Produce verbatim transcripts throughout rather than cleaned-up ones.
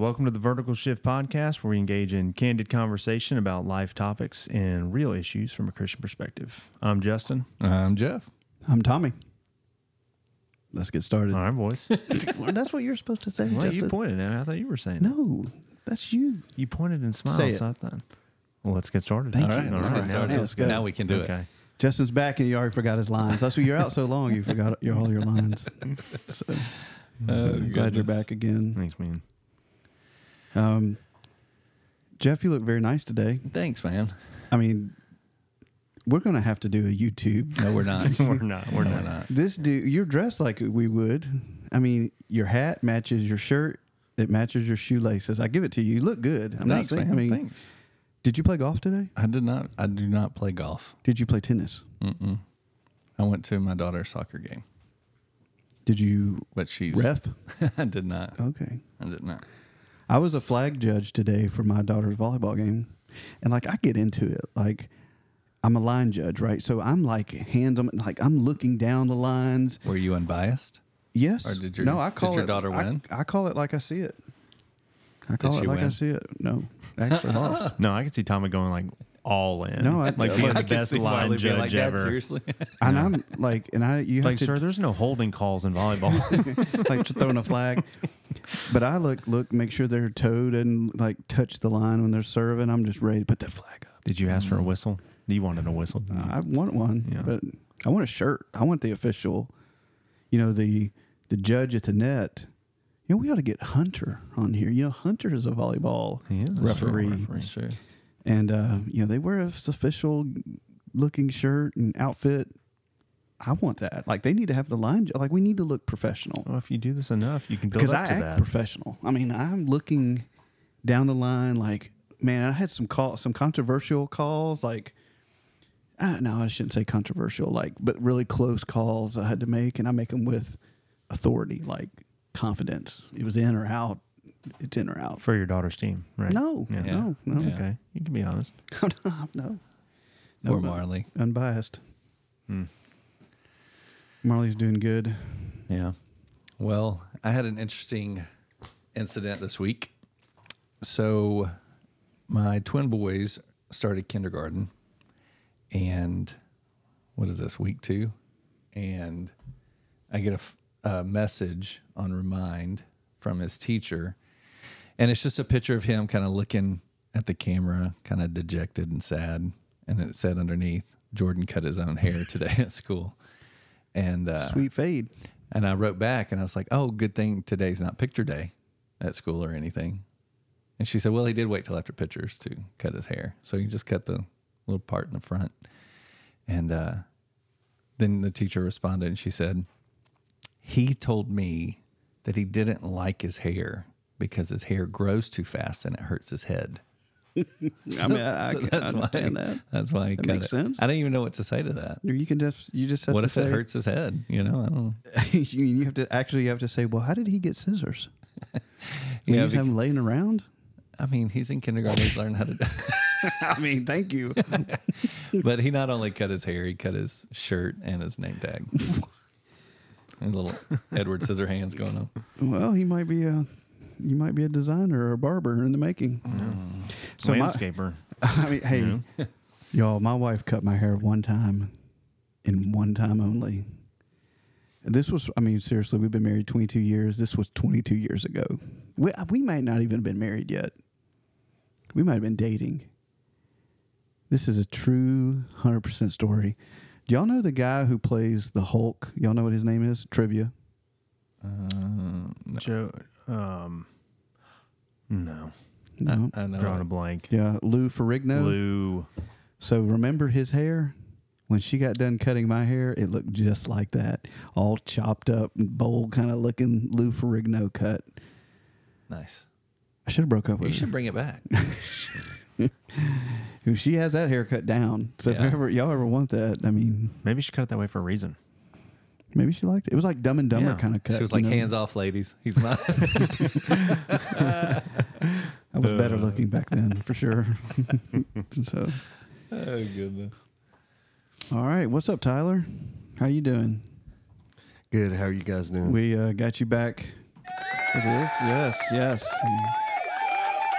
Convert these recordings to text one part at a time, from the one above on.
welcome to the Vertical Shift Podcast, where we engage in candid conversation about life topics and real issues from a Christian perspective. I'm Justin. I'm Jeff. I'm Tommy. Let's get started. All right, boys. That's what you're supposed to say, Well, Justin. you pointed at it. I thought you were saying it. No, that's you. You pointed and smiled, Say it. so I thought, well, let's get started. Thank All you. right, All let's right, get started. now let's go. Now we can do Okay. it. Justin's back and you already forgot his lines. That's why you're out so long. You forgot your, all your lines. So Oh, I'm glad you're goodness. back again. Thanks, man. Um, Jeff, you look very nice today. Thanks, man. I mean, we're going to have to do a YouTube. No, we're not. We're not. We're No, not. we're not. This dude, you're dressed like we would. I mean, your hat matches your shirt. It matches your shoelaces. I give it to you. You look good. I'm Thanks, not saying, man. I mean, Thanks. did you play golf today? I did not. I do not play golf. Did you play tennis? Mm-mm. I went to my daughter's soccer game, Did you but she's. ref? I did not. Okay. I did not. I was a flag judge today for my daughter's volleyball game. And like I get into it. Like I'm a line judge, right? So I'm like hands on like I'm looking down the lines. Were you unbiased? Yes. Or did your- no, I did call your it, daughter I- win? I, call it like I see it. I call Did it she like I win? see it. No. I actually lost. No, I can see Tommy going like all in. No, I- like I being can the best line judge ever. Seriously? And I'm like and I you have Like, to sir, there's no holding calls in volleyball. like throwing a flag. But I look look make sure their toe doesn't like touch the line when they're serving. I'm just ready to put that flag up. Did you ask for a whistle? You wanted a whistle. didn't you? I want one, Yeah. but I want a shirt. I want the official, you know, the the judge at the net. You know, we ought to get Hunter on here. You know, Hunter is a volleyball He is a referee, referee. That's true. and uh, you know they wear a official looking shirt and outfit. I want that. Like they need to have the line. Like we need to look professional Well, if you do this enough, you can build because up I to act that. professional. I mean, I'm looking down the line. Like, man, I had some call, some controversial calls. Like, I, no, I shouldn't say controversial. Like, but really close calls I had to make, and I make them with authority, like confidence. It was in or out. It's in or out. For your daughter's team, right? No, Yeah. no, no, It's Yeah. okay. You can be honest. no, no. No, Or no. Marley. Unbiased. Hmm. Marley's doing good. Yeah. Well, I had an interesting incident this week. So, my twin boys started kindergarten, and what is this, week two? And I get a, f- a message on Remind from his teacher, and it's just a picture of him kind of looking at the camera, kind of dejected and sad. And it said underneath, Jordan cut his own hair today at school. And uh, Sweet fade. and I wrote back and I was like, oh, good thing today's not picture day at school or anything. And she said, well, he did wait till after pictures to cut his hair. So he just cut the little part in the front. And uh, then the teacher responded and she said, he told me that he didn't like his hair because his hair grows too fast and it hurts his head. I mean, I, I So can that's why, understand that. that's why he That cut makes it. sense. I don't even know what to say to that. You can just you just have What to if say, it hurts his head? You know, I don't know. you, you have to actually you have to say, well, how did he get scissors? We Yeah, used to have them laying around. I mean, he's in kindergarten. He's learning how to do I mean, thank you. But he not only cut his hair, he cut his shirt and his name tag. And little Edward Scissorhands going on. Well, he might be a you might be a designer or a barber in the making. So my, Landscaper. I mean, hey, y'all, my wife cut my hair one time, and one time only. This was, I mean, seriously, we've been married twenty-two years. This was twenty-two years ago. We we might not even have been married yet. We might have been dating. This is a true one hundred percent story. Do y'all know the guy who plays the Hulk? Y'all know what his name is? Trivia. Uh, Joe. Um, no. No. I know. Drawing a blank. Yeah, Lou Ferrigno. Lou. So remember his hair? When she got done cutting my hair, it looked just like that. All chopped up, bold kind of looking Lou Ferrigno cut. Nice. I should have broke up with You her. should bring it back. She has that haircut down. So Yeah. if ever y'all ever want that, I mean, Maybe she cut it that way for a reason. maybe she liked it. It was like Dumb and Dumber Yeah. kind of cut. She was you like, know? hands off, ladies. He's mine. I was better looking back then, for sure. So, Oh, goodness. all right, what's up, Tyler? How you doing? Good. How are you guys doing? We uh, got you back for this. Yes, yes.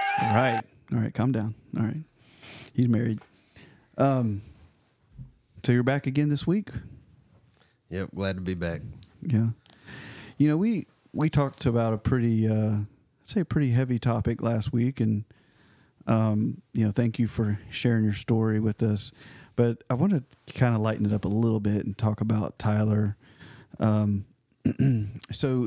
All right. All right. Calm down. All right. He's married. Um. So you're back again this week? Yep, glad to be back. Yeah. You know, we we talked about a pretty, uh, I'd say, a pretty heavy topic last week, and um, you know, thank you for sharing your story with us. But I want to kind of lighten it up a little bit and talk about Tyler. Um, so,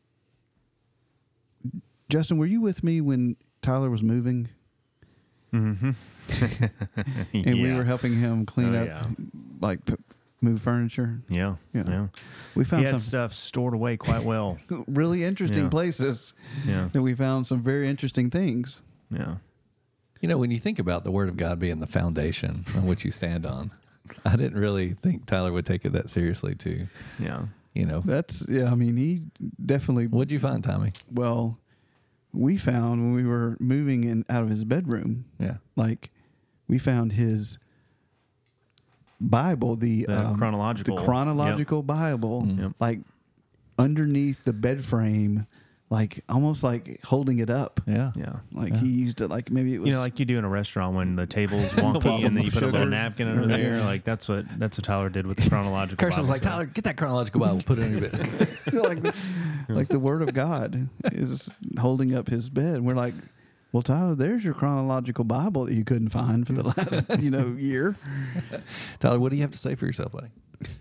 Justin, were you with me when Tyler was moving? Mm-hmm. And yeah. we were helping him clean Oh, up, yeah. like p- move furniture. Yeah. Yeah. Yeah. We He found had some stuff stored away quite well. really interesting Yeah. places Yeah. that we found some very interesting things. Yeah. You know, when you think about the Word of God being the foundation on which you stand on, I didn't really think Tyler would take it that seriously, too. Yeah. You know, That's, yeah, I mean, he definitely, what'd you find, Tommy? well, we found when we were moving in out of his bedroom, Yeah. like we found his Bible, the, The um, chronological- the chronological Bible, Yep. like underneath the bed frame, like almost like holding it up. Yeah. Yeah. Like Yeah. he used it like maybe it was, You know, like you do in a restaurant when the table's Walls wonky and then you put a little sugar. napkin under there. Like that's what that's what Tyler did with the chronological. Carson was Bible like, study. Tyler, get that chronological Bible, put it on your bed. like, the, like the Word of God is holding up his bed. And we're like, well, Tyler, there's your chronological Bible that you couldn't find for the last, you know, year. Tyler, what do you have to say for yourself, buddy?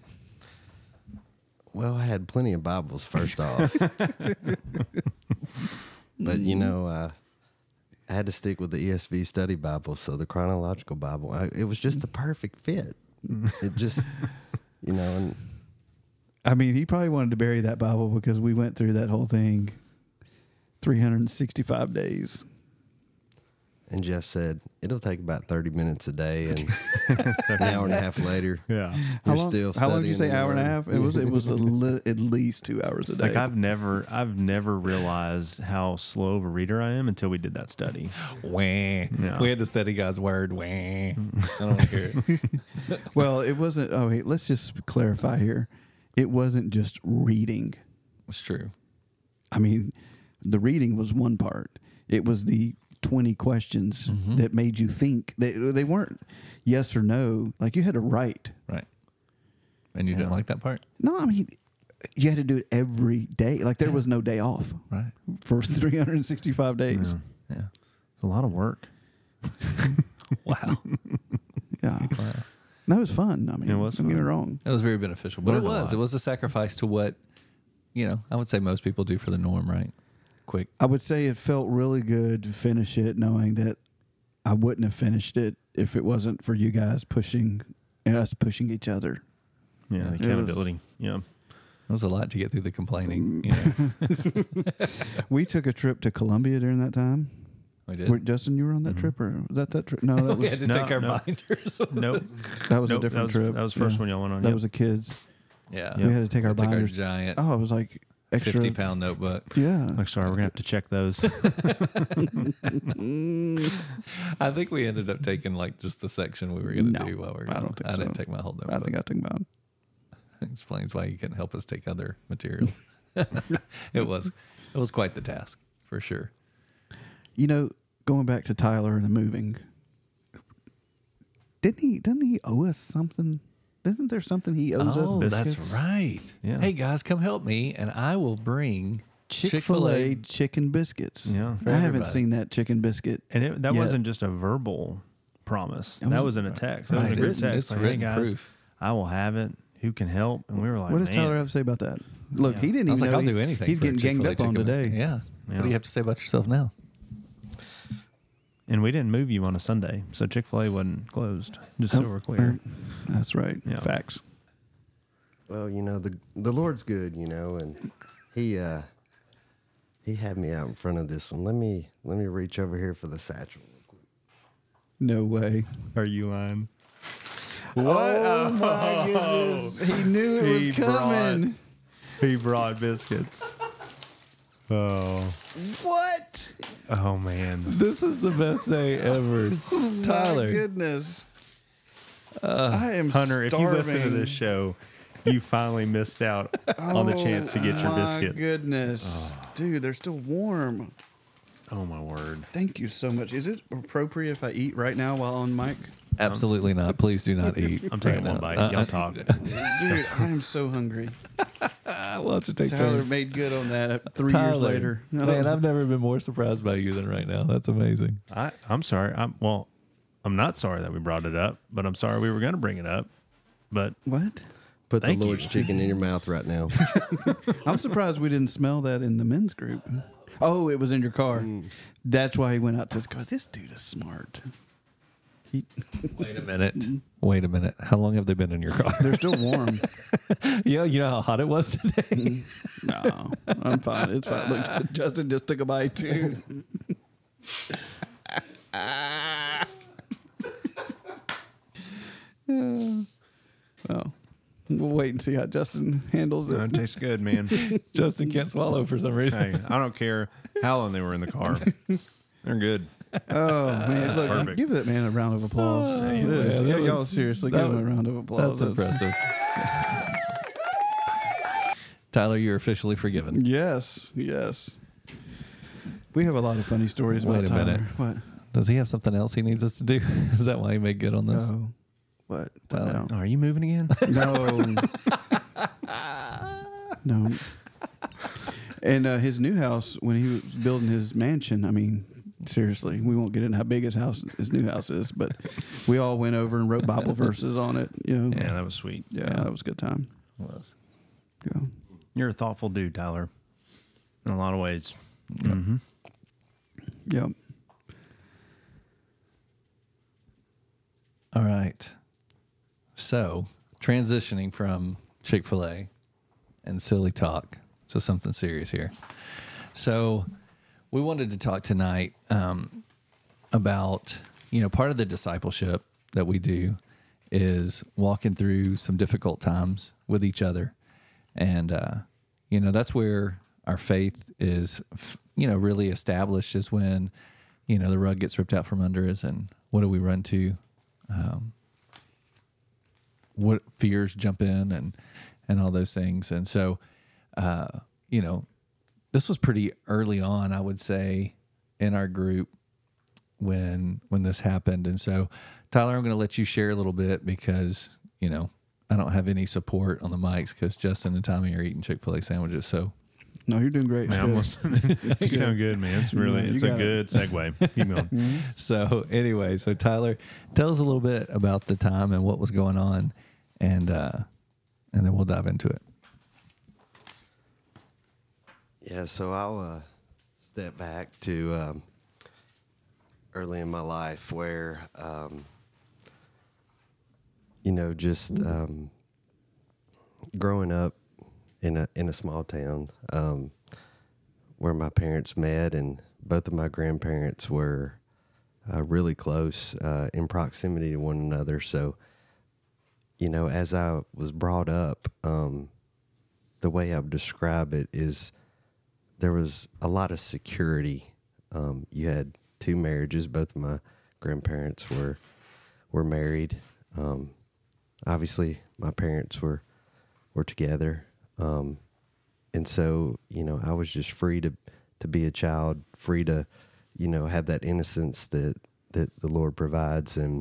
Well, I had plenty of Bibles, first off. But, you know, uh, I had to stick with the E S V Study Bible, so the chronological Bible, I, it was just the perfect fit. It just, you know, and I mean, he probably wanted to bury that Bible because we went through that whole thing three hundred sixty-five days. and Jeff said, it'll take about thirty minutes a day, and an hour and a half later, Yeah. How you're long, still how long did you say? studying the Hour and a Word. half? It was. It was a li- at least two hours a day. Like I've never, I've never realized how slow of a reader I am until we did that study. Wah. Yeah. We had to study God's Word. Wah. I don't want to hear it. Well, it wasn't. Oh, wait. Let's just clarify here. It wasn't just reading. It's true. I mean, the reading was one part. It was the twenty questions Mm-hmm. that made you think. They they weren't yes or no. Like you had to write. Right. And you didn't like that part? No, I mean, you had to do it every day. Like there Yeah. was no day off Right. for three hundred sixty-five days. Yeah. Yeah. It's a lot of work. Wow. Yeah. Wow. That was fun. I mean, It was don't get me fun. wrong. It was very beneficial, but it Learned a was. lot. It was a sacrifice to what, you know, I would say most people do for the norm, right? Quick. I would say it felt really good to finish it, knowing that I wouldn't have finished it if it wasn't for you guys pushing and us pushing each other. Yeah. The was- accountability. Yeah. It was a lot to get through the complaining. You know, We took a trip to Columbia during that time. we did. Wait, Justin, you were on that trip, or was that that trip? No, that we was had to No, take our no. binders. Nope. that was Nope, a different that was, trip. That was the first Yeah. one y'all went on. That Yep. was a kids. Yeah. We had to take our We took binders. giant Oh, it was like extra. fifty pound notebook. Yeah. Like, sorry, we're gonna have to check those. I think we ended up taking like just the section we were going to No, do while we were I gone. don't think I so. didn't take my whole notebook. I think I took about. Explains why you couldn't help us take other materials. it was it was quite the task for sure. You know, going back to Tyler and the moving. Didn't he? Doesn't he owe us something? Isn't there something he owes us? Oh, that's biscuits? right. Yeah. Hey guys, come help me, and I will bring Chick-fil-A chicken biscuits. Yeah. I haven't everybody. seen that chicken biscuit. And it, that yet. wasn't just a verbal promise. It That was- was in a text. That Right. was in a group It's- text. it's Like, hey written guys, proof. I will have it. Who can help? And we were like, What does man. Tyler have to say about that? Look, Yeah. he didn't I was even like, know I'll he- do anything. He's for a getting ganged Chick-fil-A up on chicken today. biscuit. Yeah. Yeah. What do you have to say about yourself now? And we didn't move you on a Sunday, so Chick Fil A wasn't closed. Just so Oh, we're clear. That's right. Yeah. Facts. well, you know, the the Lord's good, you know, and he uh he had me out in front of this one. Let me let me reach over here for the satchel. No way. Are you lying? Oh my goodness! He knew it He was coming. He brought biscuits. Oh, What? oh man. This is the best day ever. My Tyler. goodness. I am Hunter, if you listen to starving. this show, you finally missed out on the chance to get your Oh, biscuit. My goodness, dude, they're still warm. Oh my word! Thank you so much. Is it appropriate if I eat right now while on mic? Absolutely not. Please do not eat. I'm taking right one now. bite. Uh, Y'all uh, talk. Dude, I am so hungry. We'll have to take Tyler turns. made good on that three Tyler, years later. Man, I've never been more surprised by you than right now. That's amazing. I, I'm sorry. I'm well. I'm not sorry that we brought it up, but I'm sorry we were going to bring it up. But What? Put Thank the Lord's you. chicken in your mouth right now. I'm surprised we didn't smell that in the men's group. Oh, it was in your car. That's why he went out to his car. This dude is smart. He, Wait a minute. Wait a minute. How long have they been in your car? they're still warm. Yeah, you know how hot it was today? No, I'm fine. It's fine. Look, Justin just took a bite too. Oh, we'll wait and see how Justin handles it it. tastes good, man. Justin can't swallow for some reason. Hey, I don't care how long they were in the car. They're good. Oh man, look, perfect. give that man a round of applause. Hey, Yeah, yeah, that y'all was- seriously that give him was- a round of applause. That's impressive. Tyler, you're officially forgiven. Yes, yes. We have a lot of funny stories Wait about a Tyler. minute. What? Does he have something else he needs us to do? Is that why he made good on this? No. What? Tyler. Oh, are you moving again? No. No. And uh, his new house, when he was building his mansion, I mean, seriously, we won't get into how big his house, his new house is, but we all went over and wrote Bible verses on it. You know, Yeah, that was sweet. yeah, that was a good time. Was. Yeah. You're a thoughtful dude, Tyler. In a lot of ways. Mm-hmm. Yep. All right. So, transitioning from Chick-fil-A and silly talk to something serious here. So, we wanted to talk tonight um, about, you know, part of the discipleship that we do is walking through some difficult times with each other. And, uh, you know, that's where our faith is, you know, really established, is when, you know, the rug gets ripped out from under us, and what do we run to? Um, what fears jump in, and, and all those things. And so, uh, you know, this was pretty early on, I would say, in our group when, when this happened. And so, Tyler, I'm going to let you share a little bit because, you know, I don't have any support on the mics because Justin and Tommy are eating Chick-fil-A sandwiches. So, No, you're doing great. Man, I'm Good. listening. You sound good, man. It's really, Yeah, you it's a got it. good segue. Keep going. so anyway, so Tyler, tell us a little bit about the time and what was going on, and uh, and then we'll dive into it. Yeah, so I'll uh, step back to um, early in my life where, um, you know, just um, growing up in a in a small town um, where my parents met, and both of my grandparents were uh, really close uh, in proximity to one another. So, you know, as I was brought up, um, the way I would describe it is there was a lot of security. Um, you had two marriages. Both of my grandparents were were married. Um, obviously, my parents were were together. Um, and so, you know, I was just free to, to be a child, free to, you know, have that innocence that, that the Lord provides. And,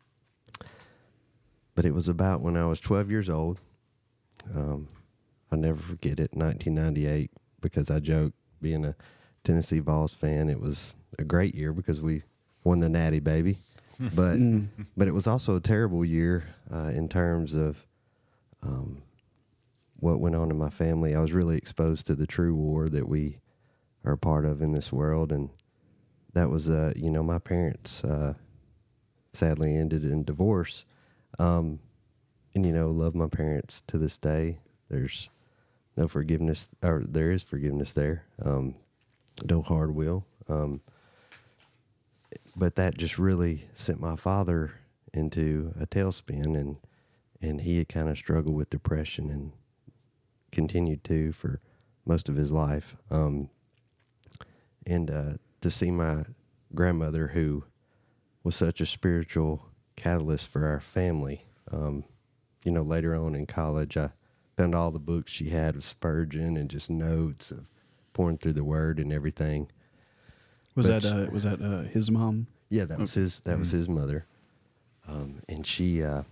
but it was about when I was twelve years old. Um, I'll never forget it, nineteen ninety-eight, because I joke, being a Tennessee Vols fan, it was a great year because we won the Natty, baby. But, but it was also a terrible year, uh, in terms of, um, what went on in my family. I was really exposed to the true war that we are a part of in this world. And that was, uh, you know, my parents, uh, sadly ended in divorce. Um, and, you know, love my parents to this day. There's no forgiveness, or there is forgiveness there. Um, no hard will. Um, but that just really sent my father into a tailspin, and, and he had kind of struggled with depression and continued to for most of his life. Um, and uh, to see my grandmother, who was such a spiritual catalyst for our family, um, you know, later on in college, I found all the books she had of Spurgeon and just notes of pouring through the Word and everything. Was But- that uh, was that uh, his mom? Yeah, that was his. That was his mother, um, and she, uh,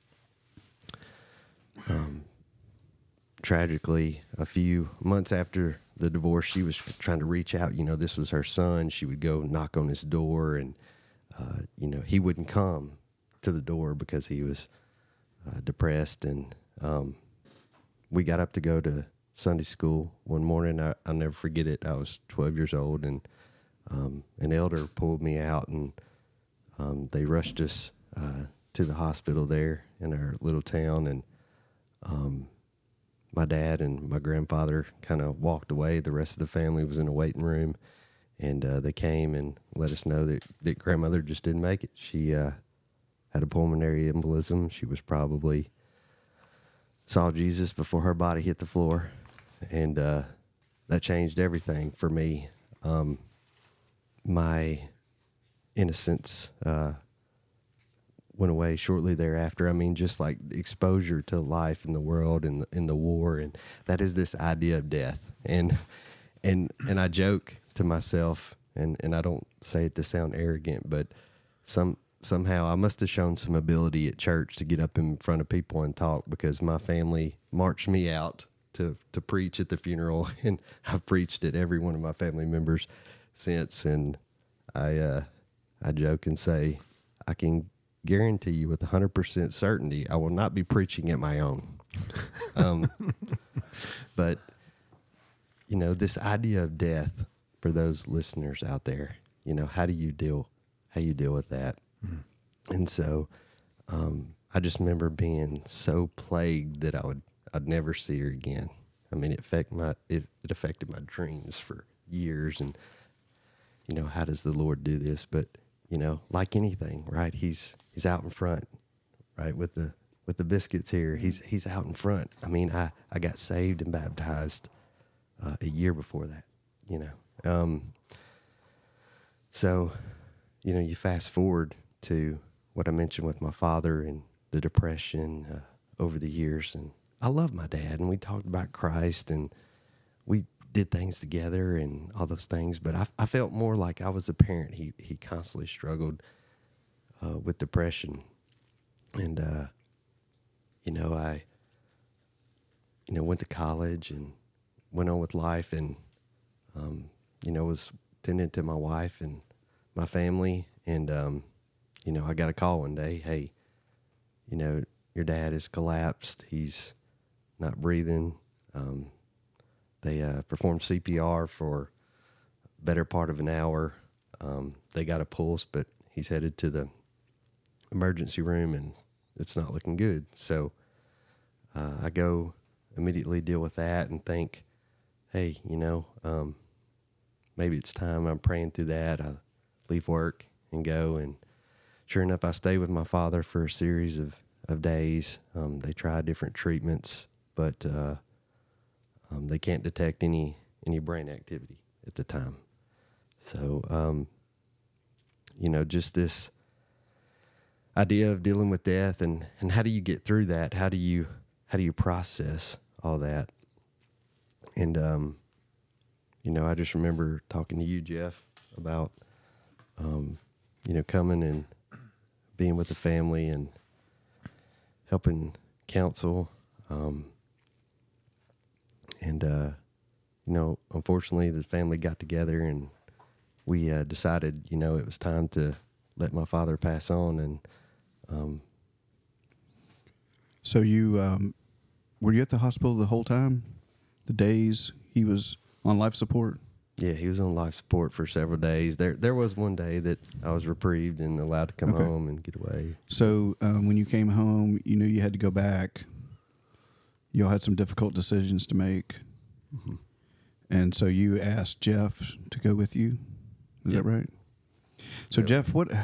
um, tragically, a few months after the divorce, she was trying to reach out. You know, this was her son. She would go knock on his door, and uh, you know, he wouldn't come to the door because he was uh, depressed. And um, we got up to go to Sunday school one morning. I, I'll never forget it. I was twelve years old, and Um, an elder pulled me out, and um, they rushed us uh, to the hospital there in our little town. And um, my dad and my grandfather kind of walked away. The rest of the family was in a waiting room, and uh, they came and let us know that, that grandmother just didn't make it. She uh, had a pulmonary embolism. She was probably saw Jesus before her body hit the floor, and uh, that changed everything for me. Um, my innocence uh, went away shortly thereafter. I mean, just like the exposure to life in the world and the, in the war, and that is this idea of death. And and and I joke to myself, and, and I don't say it to sound arrogant, but some somehow I must have shown some ability at church to get up in front of people and talk, because my family marched me out to to preach at the funeral, and I've preached at every one of my family members since. And I uh, I joke and say, I can guarantee you with one hundred percent certainty I will not be preaching at my own. um, but, you know, this idea of death, for those listeners out there, you know, how do you deal, how you deal with that? Mm. And so um, I just remember being so plagued that I would, I'd never see her again. I mean, it affect my, it, it affected my dreams for years. And, you know, how does the Lord do this? But, you know, like anything, right? He's he's out in front, right? With the with the biscuits here, he's he's out in front. I mean, I, I got saved and baptized uh, a year before that, you know. Um, so, you know, you fast forward to what I mentioned with my father and the depression uh, over the years. And I love my dad, and we talked about Christ, and we did things together and all those things, but I, I felt more like I was a parent. He he constantly struggled uh, with depression, and uh, you know I you know went to college and went on with life, and um, you know was tending to my wife and my family, and um, you know I got a call one day, hey, you know your dad has collapsed. He's not breathing. Um, They uh, performed C P R for a better part of an hour. Um, they got a pulse, but he's headed to the emergency room, and it's not looking good. So uh, I go immediately deal with that and think, hey, you know, um, maybe it's time. I'm praying through that. I leave work and go, and sure enough, I stay with my father for a series of, of days. Um, they try different treatments, but uh, Um, they can't detect any any brain activity at the time. So, um, you know, just this idea of dealing with death, and, and how do you get through that? How do you how do you process all that? And um, you know, I just remember talking to you, Jeff, about um, you know coming and being with the family and helping counsel. Um, And, uh, you know, unfortunately, the family got together, and we uh, decided, you know, it was time to let my father pass on. And um, so you um, were you at the hospital the whole time? The days he was on life support? yeah, he was on life support for several days. There, there was one day that I was reprieved and allowed to come Okay. home and get away. So um, when you came home, you knew you had to go back. You all had some difficult decisions to make. Mm-hmm. And so you asked Jeff to go with you. Is Yep. that right? So, Yep. Jeff, what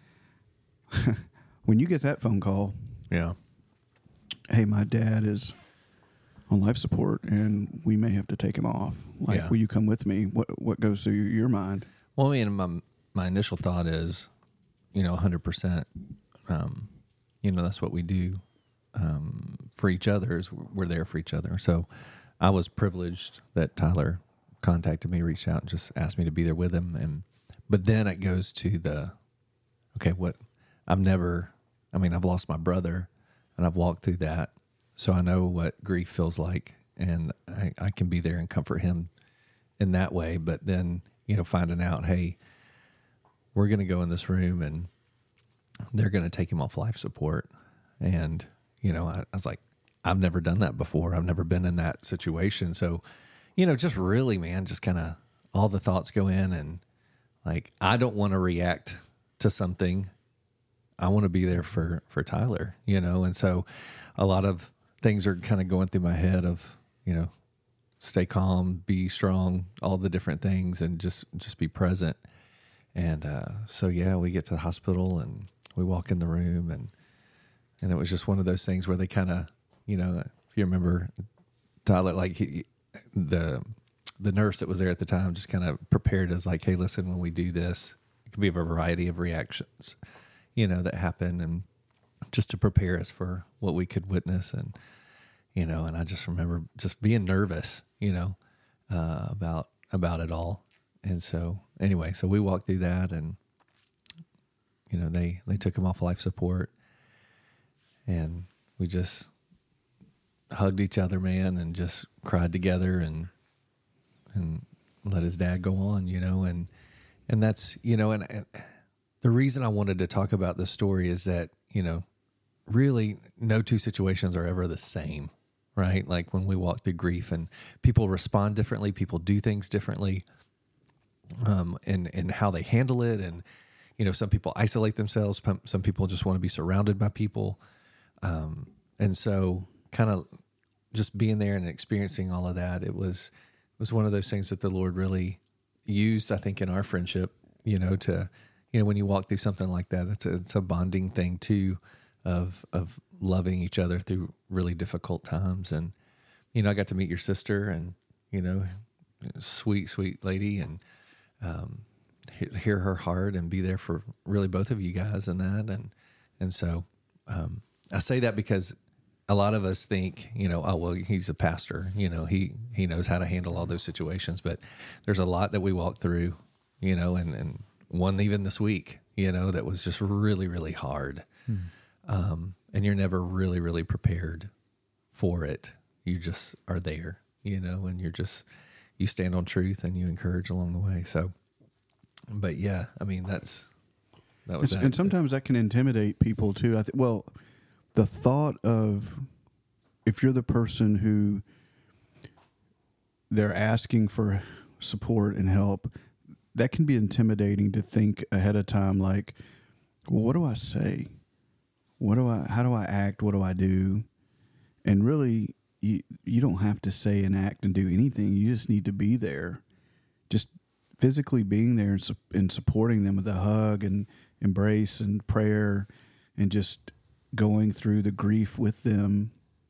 when you get that phone call, Yeah. hey, my dad is on life support and we may have to take him off. Like, Yeah. will you come with me? What what goes through your mind? Well, I mean, my my initial thought is, you know, one hundred percent. Um, you know, that's what we do um, for each other. Is we're there for each other. So, I was privileged that Tyler contacted me, reached out, and just asked me to be there with him. And but then it goes to the, okay, what I've never, I mean, I've lost my brother and I've walked through that. So I know what grief feels like, and I, I can be there and comfort him in that way. But then, you know, finding out, hey, we're going to go in this room and they're going to take him off life support. And, you know, I, I was like, I've never done that before. I've never been in that situation. So, you know, just really, man, just kind of all the thoughts go in, and like, I don't want to react to something. I want to be there for, for Tyler, you know? And so a lot of things are kind of going through my head of, you know, stay calm, be strong, all the different things, and just, just be present. And, uh, so yeah, we get to the hospital and we walk in the room, and, and it was just one of those things where they kind of, you know, if you remember Tyler, like he, the, the nurse that was there at the time just kind of prepared us like, hey, listen, when we do this, it can be a variety of reactions, you know, that happen, and just to prepare us for what we could witness. And, you know, and I just remember just being nervous, you know, uh, about, about it all. And so anyway, so we walked through that, and, you know, they, they took him off life support, and we just hugged each other, man, and just cried together, and, and let his dad go on, you know, and, and that's, you know, and, and the reason I wanted to talk about this story is that, you know, really no two situations are ever the same, right? Like when we walk through grief, and people respond differently, people do things differently, um, and, and how they handle it. And, you know, some people isolate themselves. Some people just want to be surrounded by people. Um, and so kind of just being there and experiencing all of that, it was, it was one of those things that the Lord really used, I think, in our friendship, you know, to, you know, when you walk through something like that, it's a, it's a bonding thing too, of, of loving each other through really difficult times. And, you know, I got to meet your sister, and, you know, sweet, sweet lady, and, um, hear her heart and be there for really both of you guys in that. And, and so, um, I say that because a lot of us think, you know, oh, well, he's a pastor, you know, he, he knows how to handle all those situations, but there's a lot that we walk through, you know, and, and one even this week, you know, that was just really, really hard. Hmm. Um, and you're never really, really prepared for it. You just are there, you know, and you're just, you stand on truth and you encourage along the way. So, but yeah, I mean, that's, that was, and, that. and sometimes that can intimidate people too. I think, well, the thought of, if you're the person who they're asking for support and help, that can be intimidating to think ahead of time, like, well, what do I say? What do I, how do I act? What do I do? And really, you, you don't have to say and act and do anything. You just need to be there. Just physically being there and, su- and supporting them with a hug and embrace and prayer, and just going through the grief with them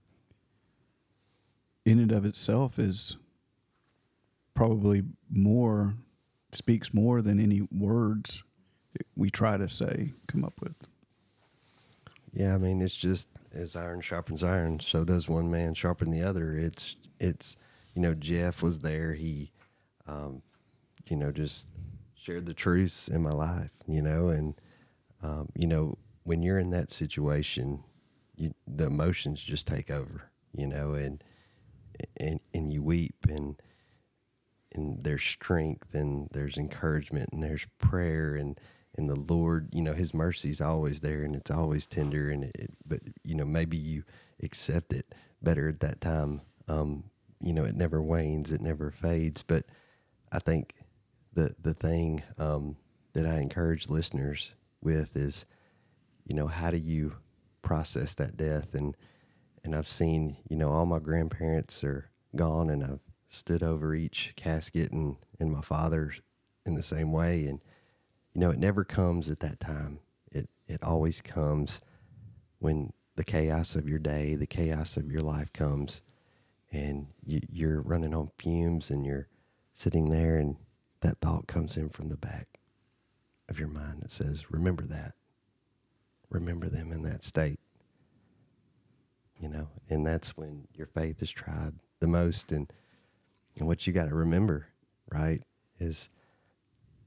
in and of itself is probably more, speaks more than any words we try to say, come up with. Yeah, I mean, it's just as iron sharpens iron, so does one man sharpen the other. It's, it's, you know, Jeff was there. He, um, you know, just shared the truths in my life, you know, and, um, you know, when you're in that situation, you, the emotions just take over, you know, and, and, and you weep, and, and there's strength, and there's encouragement, and there's prayer, and, and the Lord, you know, his mercy's always there, and it's always tender. And it, it but you know, maybe you accept it better at that time. Um, you know, it never wanes, it never fades. But I think the, the thing, um, that I encourage listeners with is, you know, how do you process that death? And, and I've seen, you know, all my grandparents are gone, and I've stood over each casket, and, and my father's in the same way. And, you know, it never comes at that time. It, it always comes when the chaos of your day, the chaos of your life comes, and you, you're running on fumes, and you're sitting there, and that thought comes in from the back of your mind that says, remember that. Remember them in that state. You know, and that's when your faith is tried the most. And, and what you got to remember, right, is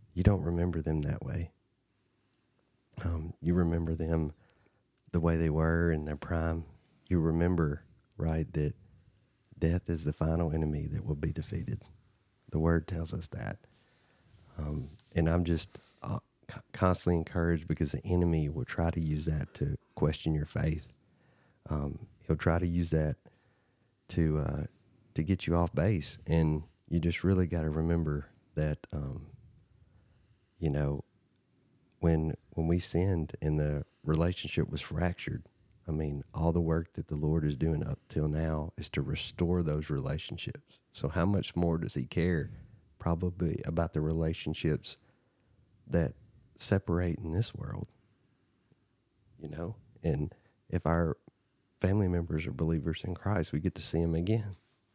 you don't remember them that way. Um, you remember them the way they were in their prime. You remember, right, that death is the final enemy that will be defeated. The word tells us that. Um, and I'm just uh, constantly encouraged because the enemy will try to use that to question your faith. Um, he'll try to use that to uh, to get you off base, and you just really got to remember that. Um, you know, when when we sinned and the relationship was fractured, I mean, all the work that the Lord is doing up till now is to restore those relationships. So how much more does He care? Probably about the relationships that separate in this world, you know? And if our family members are believers in Christ, we get to see them again.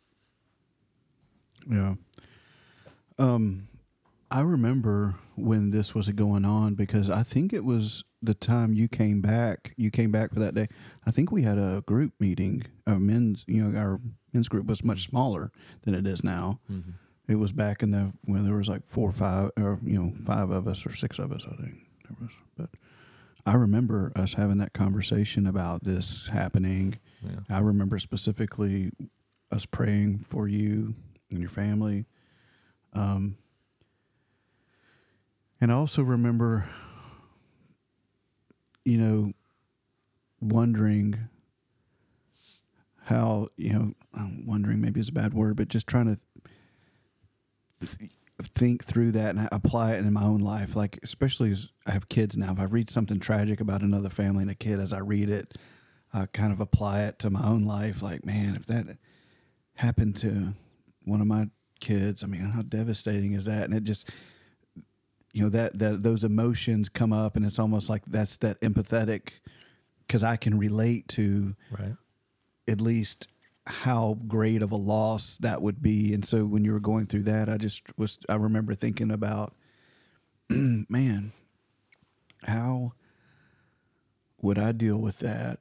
Yeah. Um, I remember when this was going on because I think it was the time you came back. You came back for that day. I think we had a group meeting. Our men's, you know, our men's group was much smaller than it is now. Mm-hmm. It was back in the when there was like four or five, or you know, five of us or six of us. I think there was. But I remember us having that conversation about this happening. Yeah. I remember specifically us praying for you and your family. Um, and I also remember, you know, wondering how, you know, wondering maybe is a bad word, but just trying to th- think through that and apply it in my own life. Like, especially as I have kids now, if I read something tragic about another family and a kid, as I read it, I kind of apply it to my own life. Like, man, if that happened to one of my kids, I mean, how devastating is that? And it just, you know, that, that those emotions come up, and it's almost like that's that empathetic, because I can relate to right. at least how great of a loss that would be. And so when you were going through that, I just was, I remember thinking about, man, how would I deal with that?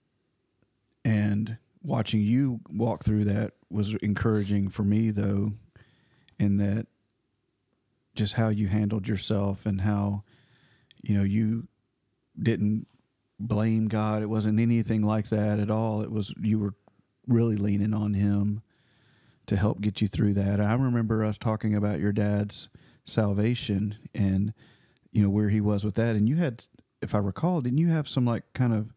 And watching you walk through that was encouraging for me, though, in that just how you handled yourself and how, you know, you didn't blame God. It wasn't anything like that at all. It was, you were really leaning on Him to help get you through that. I remember us talking about your dad's salvation and, you know, where he was with that. And you had, if I recall, didn't you have some like kind of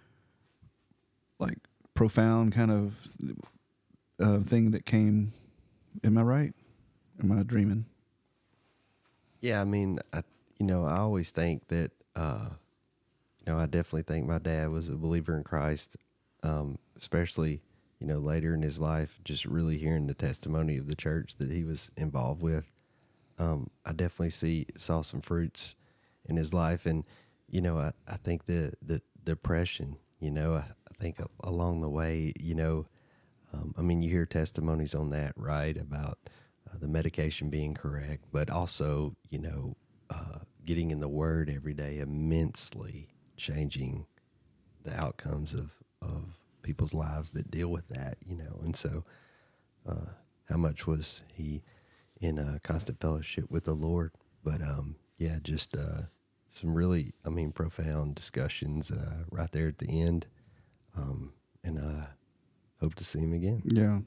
like profound kind of uh, thing that came, am I right? Am I dreaming? Yeah, I mean, I, you know, I always think that, uh, you know, I definitely think my dad was a believer in Christ, um, especially, you know, later in his life, just really hearing the testimony of the church that he was involved with. Um, I definitely see saw some fruits in his life. And, you know, I, I think the, the depression, you know, I, I think along the way, you know, um, I mean, you hear testimonies on that, right, about uh, the medication being correct, but also, you know, uh, getting in the Word every day, immensely changing the outcomes of, of people's lives that deal with that, you know. And so uh, how much was he in a constant fellowship with the Lord? But, um, yeah, just uh, some really, I mean, profound discussions uh, right there at the end. Um, and I hope to see him again. Yeah.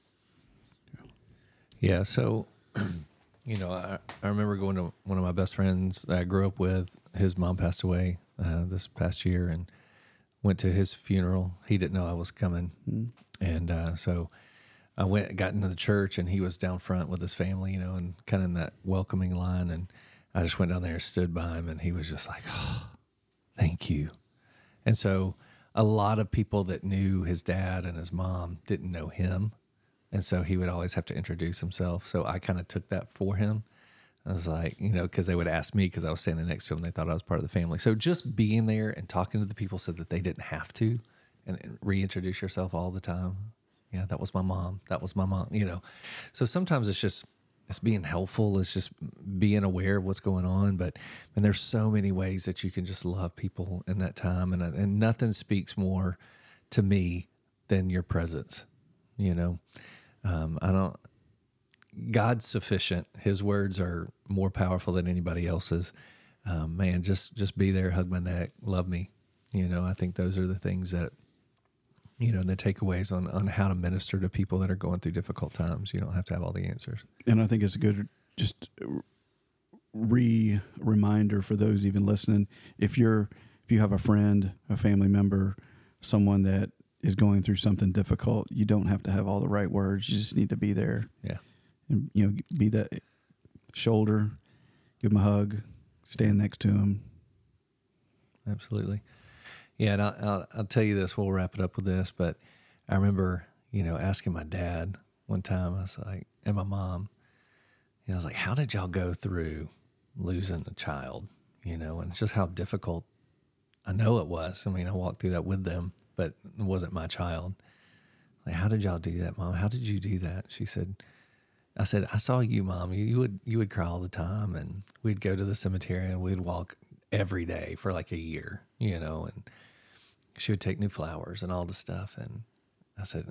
Yeah, so, you know, I, I remember going to one of my best friends that I grew up with. His mom passed away uh, this past year, and went to his funeral. He didn't know I was coming. Mm. And uh, so I went, got into the church, and he was down front with his family, you know, and kind of in that welcoming line. And I just went down there and stood by him, and he was just like, oh, thank you. And so a lot of people that knew his dad and his mom didn't know him. And so he would always have to introduce himself. So I kind of took that for him. I was like, you know, because they would ask me because I was standing next to him. They thought I was part of the family. So just being there and talking to the people so that they didn't have to, and, and reintroduce yourself all the time. Yeah, that was my mom. That was my mom, you know. So sometimes it's just, it's being helpful. It's just being aware of what's going on. But, and there's so many ways that you can just love people in that time. And, and nothing speaks more to me than your presence, you know. Um, I don't, God's sufficient. His words are more powerful than anybody else's. Um, man, just just be there, hug my neck, love me. You know, I think those are the things that, you know, the takeaways on, on how to minister to people that are going through difficult times. You don't have to have all the answers. And I think it's a good just re reminder for those even listening. If you're if you have a friend, a family member, someone that is going through something difficult, you don't have to have all the right words. You just need to be there. Yeah. And, you know, be that shoulder, give them a hug, stand next to them. Absolutely. Yeah, and I'll, I'll, I'll tell you this, we'll wrap it up with this, but I remember, you know, asking my dad one time, I was like, and my mom, you know, I was like, how did y'all go through losing a child? You know, and it's just how difficult I know it was. I mean, I walked through that with them, but it wasn't my child. Like, how did y'all do that, Mom? How did you do that? She said, I said, I saw you, Mom. You, you would you would cry all the time, and we'd go to the cemetery and we'd walk every day for like a year, you know, and she would take new flowers and all the stuff. And I said,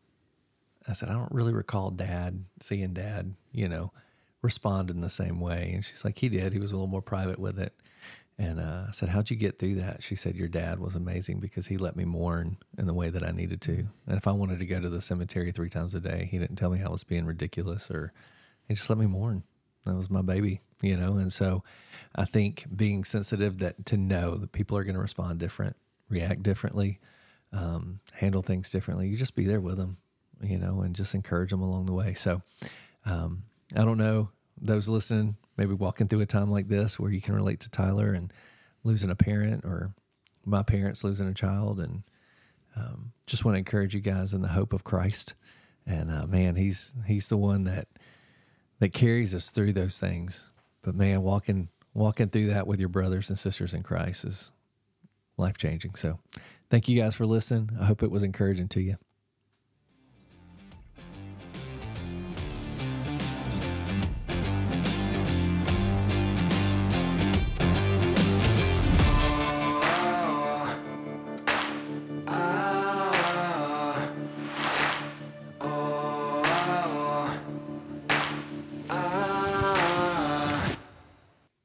I said, I don't really recall Dad, seeing Dad, you know, respond in the same way. And she's like, he did. He was a little more private with it. And uh, I said, how'd you get through that? She said, your dad was amazing because he let me mourn in the way that I needed to. And if I wanted to go to the cemetery three times a day, he didn't tell me I was being ridiculous, or he just let me mourn. That was my baby, you know? And so I think being sensitive that to know that people are going to respond different, react differently, um, handle things differently. You just be there with them, you know, and just encourage them along the way. So um, I don't know, those listening, maybe walking through a time like this where you can relate to Tyler and losing a parent, or my parents losing a child. And um, just want to encourage you guys in the hope of Christ. And uh, man, he's he's the one that that carries us through those things. But man, walking walking through that with your brothers and sisters in Christ is life-changing. So thank you guys for listening. I hope it was encouraging to you.